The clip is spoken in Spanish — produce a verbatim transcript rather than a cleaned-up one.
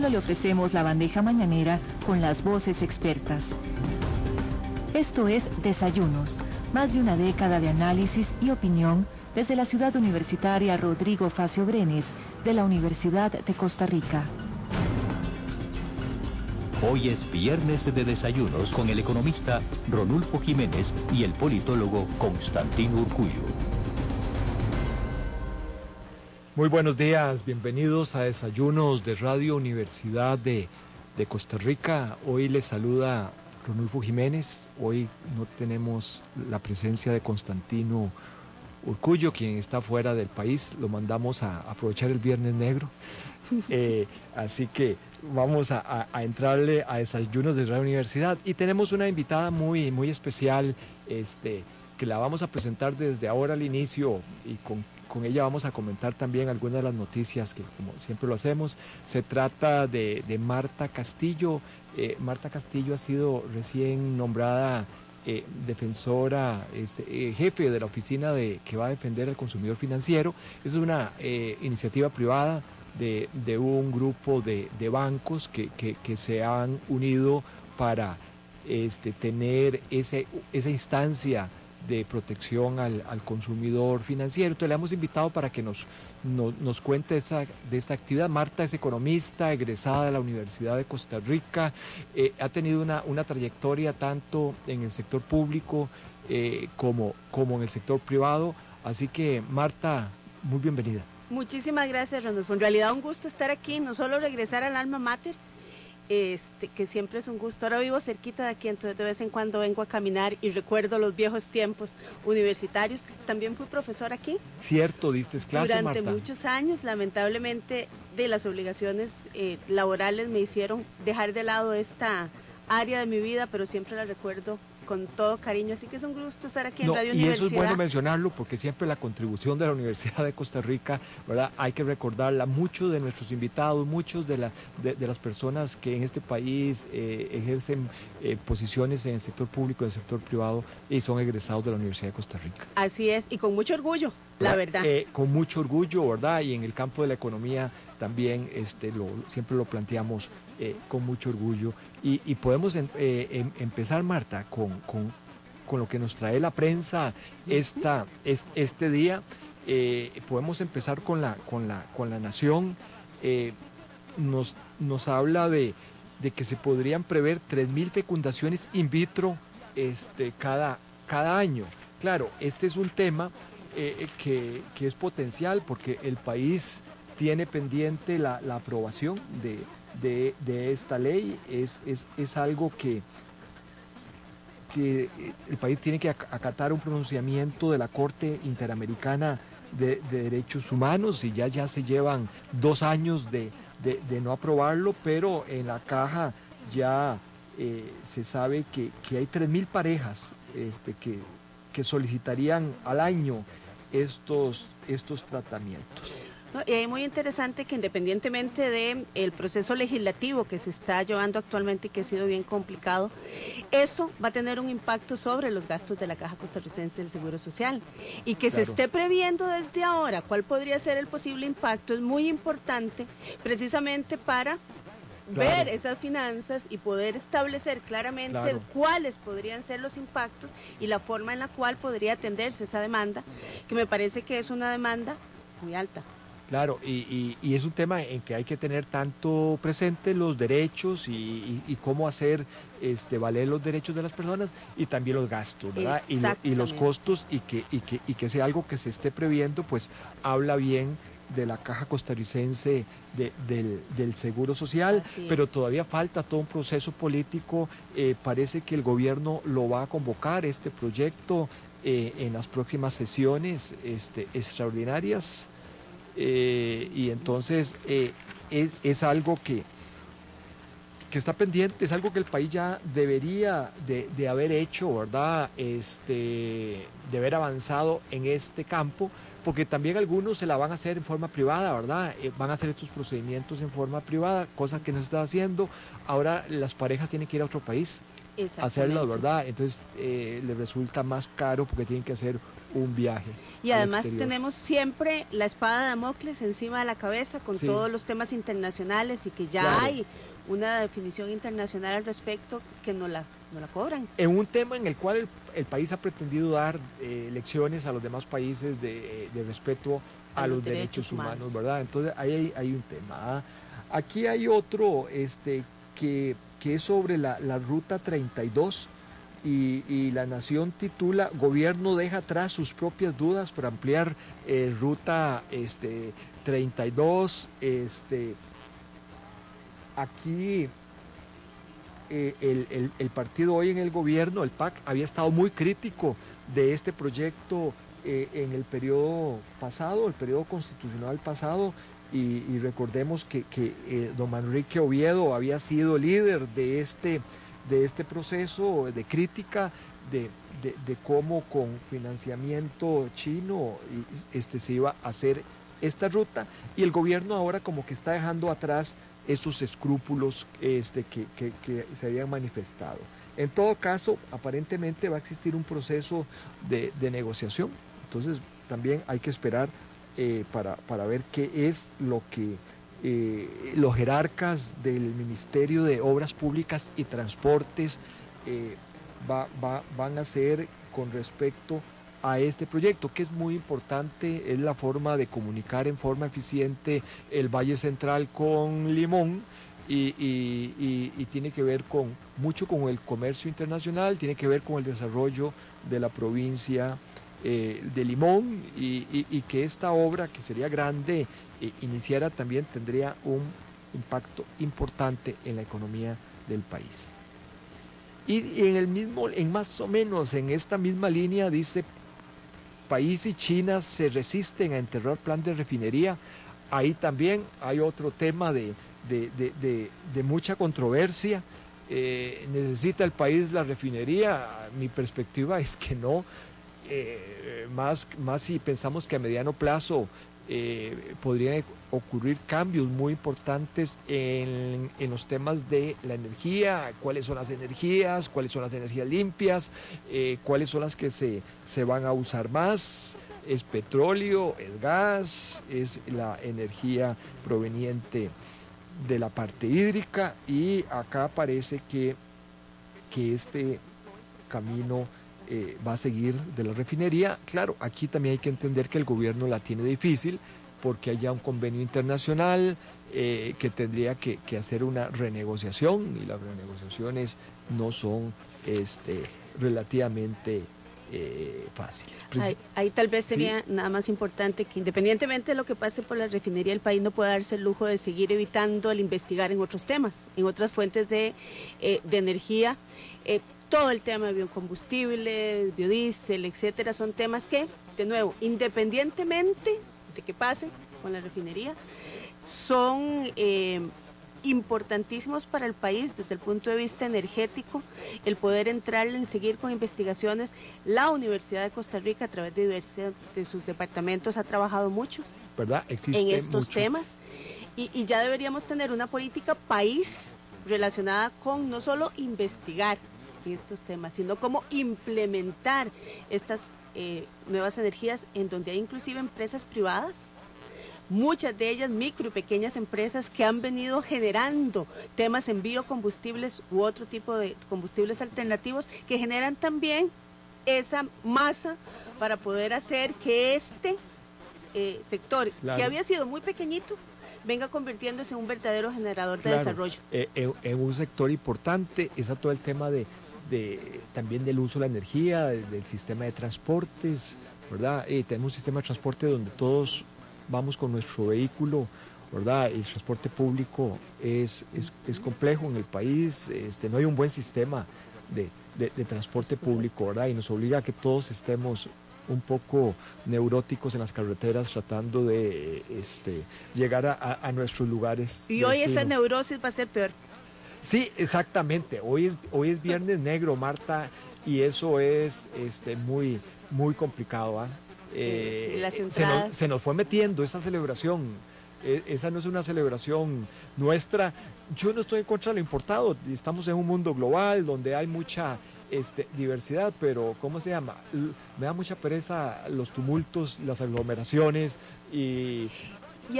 Le ofrecemos la bandeja mañanera con las voces expertas. Esto es Desayunos, más de una década de análisis y opinión desde la ciudad universitaria Rodrigo Facio Brenes de la Universidad de Costa Rica. Hoy es viernes de Desayunos con el economista Ronulfo Jiménez y el politólogo Constantino Urcullo. Muy buenos días, bienvenidos a Desayunos de Radio Universidad de, de Costa Rica. Hoy les saluda Ronulfo Jiménez. Hoy no tenemos la presencia de Constantino Urcullo, quien está fuera del país. Lo mandamos a aprovechar el Viernes Negro. Eh, así que vamos a, a, a entrarle a Desayunos de Radio Universidad. Y tenemos una invitada muy, muy especial, este, que la vamos a presentar desde ahora al inicio, y con, con ella vamos a comentar también algunas de las noticias que, como siempre lo hacemos. Se trata de, de Marta Castillo. Eh, Marta Castillo ha sido recién nombrada eh, defensora, este, eh, jefe de la oficina de, que va a defender al consumidor financiero. Es una eh, iniciativa privada de, de un grupo de, de bancos que, que, que se han unido para este, tener ese, esa instancia de protección al, al consumidor financiero. Entonces le hemos invitado para que nos, nos, nos cuente esa, de esta actividad. Marta es economista, egresada de la Universidad de Costa Rica, eh, ha tenido una, una trayectoria tanto en el sector público eh, como, como en el sector privado, así que Marta, muy bienvenida. Muchísimas gracias, Rodolfo. En realidad un gusto estar aquí, no solo regresar al alma mater, Este, que siempre es un gusto. Ahora vivo cerquita de aquí, entonces de vez en cuando vengo a caminar y recuerdo los viejos tiempos universitarios. También fui profesora aquí. Cierto, diste clases, durante Marta. muchos años. Lamentablemente, de las obligaciones eh, laborales me hicieron dejar de lado esta área de mi vida, pero siempre la recuerdo con todo cariño, así que es un gusto estar aquí en no, Radio y Universidad. eso es bueno mencionarlo, porque siempre la contribución de la Universidad de Costa Rica, ¿verdad?, hay que recordarla. Muchos de nuestros invitados, muchos de, la, de, de las personas que en este país eh, ejercen eh, posiciones en el sector público, en el sector privado, y son egresados de la Universidad de Costa Rica. Así es, y con mucho orgullo, la verdad. Eh, con mucho orgullo, ¿verdad? Y en el campo de la economía también este, lo, siempre lo planteamos eh, con mucho orgullo. Y, y podemos en, eh, em, empezar, Marta, con, con, con lo que nos trae la prensa esta, es, este día. Eh, podemos empezar con la, con la, con la Nación. Eh, nos, nos habla de, de que se podrían prever tres mil fecundaciones in vitro este, cada, cada año. Claro, este es un tema eh, que, que es potencial, porque el país tiene pendiente la, la aprobación de, de, de esta ley. Es, es, es algo que, que el país tiene que acatar un pronunciamiento de la Corte Interamericana de, de Derechos Humanos, y ya, ya se llevan dos años de, de, de no aprobarlo, pero en la caja ya eh, se sabe que, que hay tres mil parejas este, que, que solicitarían al año estos, estos tratamientos. No, y es muy interesante que, independientemente del proceso legislativo que se está llevando actualmente y que ha sido bien complicado, eso va a tener un impacto sobre los gastos de la Caja Costarricense del Seguro Social, y que claro, se esté previendo desde ahora cuál podría ser el posible impacto es muy importante, precisamente para claro, ver esas finanzas y poder establecer claramente claro, cuáles podrían ser los impactos y la forma en la cual podría atenderse esa demanda, que me parece que es una demanda muy alta. Claro, y, y, y es un tema en que hay que tener tanto presente los derechos y, y, y cómo hacer este, valer los derechos de las personas, y también los gastos, ¿verdad? Y, lo, y los costos, y que, y, que, y que sea algo que se esté previendo, pues habla bien de la Caja Costarricense de, del, del Seguro Social, pero todavía falta todo un proceso político. Eh, parece que el gobierno lo va a convocar, este proyecto, eh, en las próximas sesiones este, extraordinarias. Eh, y entonces eh, es, es algo que, que está pendiente, es algo que el país ya debería de, de haber hecho, ¿verdad? Este, de haber avanzado en este campo, porque también algunos se la van a hacer en forma privada, ¿verdad? Eh, van a hacer estos procedimientos en forma privada, cosa que no se está haciendo. Ahora las parejas tienen que ir a otro país a hacerlo, ¿verdad? Entonces eh, les resulta más caro porque tienen que hacer un viaje. Y además tenemos siempre la espada de Damocles encima de la cabeza con sí. todos los temas internacionales y que ya claro. hay una definición internacional al respecto que no la, no la cobran. En un tema en el cual el, el país ha pretendido dar eh, lecciones a los demás países de, de respeto a, a los, los derechos, derechos humanos, humanos, ¿verdad? Entonces ahí hay, hay un tema. Aquí hay otro este que, que es sobre la, la ruta treinta y dos. Y, y la Nación titula Gobierno deja atrás sus propias dudas por ampliar eh, ruta este, treinta y dos. Este, aquí eh, el, el, el partido hoy en el gobierno, el P A C, había estado muy crítico de este proyecto eh, en el periodo pasado, el periodo constitucional pasado, y, y recordemos que, que eh, don Manrique Oviedo había sido líder de este de este proceso de crítica de, de, de cómo con financiamiento chino este, se iba a hacer esta ruta, y el gobierno ahora como que está dejando atrás esos escrúpulos este, que, que, que se habían manifestado. En todo caso, aparentemente va a existir un proceso de, de negociación, entonces también hay que esperar eh, para, para ver qué es lo que Eh, los jerarcas del Ministerio de Obras Públicas y Transportes eh, va, va, van a hacer con respecto a este proyecto, que es muy importante, es la forma de comunicar en forma eficiente el Valle Central con Limón, y, y, y, y tiene que ver con mucho con el comercio internacional, tiene que ver con el desarrollo de la provincia Eh, de Limón, y, y, y que esta obra, que sería grande, eh, iniciara también tendría un impacto importante en la economía del país. Y, y en el mismo, en más o menos en esta misma línea dice, país y China se resisten a enterrar plan de refinería. Ahí también hay otro tema de, de, de, de, de mucha controversia. Eh, ¿Necesita el país la refinería? Mi perspectiva es que no. Eh, más, más si pensamos que a mediano plazo eh, podrían ocurrir cambios muy importantes en, en los temas de la energía, cuáles son las energías, cuáles son las energías limpias, eh, cuáles son las que se, se van a usar más, es petróleo, es gas, es la energía proveniente de la parte hídrica, y acá parece que, que este camino Eh, va a seguir de la refinería. Claro, aquí también hay que entender que el gobierno la tiene difícil porque hay ya un convenio internacional eh, que tendría que, que hacer una renegociación, y las renegociaciones no son este, relativamente eh, fáciles. Ahí, ahí tal vez sería ¿sí? nada más importante que independientemente de lo que pase por la refinería, el país no puede darse el lujo de seguir evitando el investigar en otros temas, en otras fuentes de, eh, de energía. Eh, todo el tema de biocombustibles, biodiesel, etcétera, son temas que, de nuevo, independientemente de que pase con la refinería, son eh, importantísimos para el país desde el punto de vista energético, el poder entrar en seguir con investigaciones. La Universidad de Costa Rica, a través de diversidad de sus departamentos, ha trabajado mucho ¿verdad? Existe en estos mucho. temas, y, y ya deberíamos tener una política país relacionada con no solo investigar estos temas, sino cómo implementar estas eh, nuevas energías, en donde hay inclusive empresas privadas, muchas de ellas micro y pequeñas empresas que han venido generando temas en biocombustibles u otro tipo de combustibles alternativos que generan también esa masa para poder hacer que este eh, sector, claro, que había sido muy pequeñito, venga convirtiéndose en un verdadero generador de claro, desarrollo. Eh, en, en un sector importante está todo el tema de De, también del uso de la energía, de, del sistema de transportes, ¿verdad? Eh, tenemos un sistema de transporte donde todos vamos con nuestro vehículo, ¿verdad? El transporte público es, es, es complejo en el país, este, no hay un buen sistema de, de, de transporte público, ¿verdad? Y nos obliga a que todos estemos un poco neuróticos en las carreteras tratando de este, llegar a, a, a nuestros lugares. Y hoy destino. Esa neurosis va a ser peor. Sí, exactamente. Hoy es, hoy es Viernes Negro, Marta, y eso es este, muy, muy complicado. ¿eh? eh, las se, entradas. nos, se nos fue metiendo esa celebración. Eh, esa no es una celebración nuestra. Yo no estoy en contra de lo importado, estamos en un mundo global donde hay mucha este, diversidad, pero ¿cómo se llama? L- me da mucha pereza los tumultos, las aglomeraciones y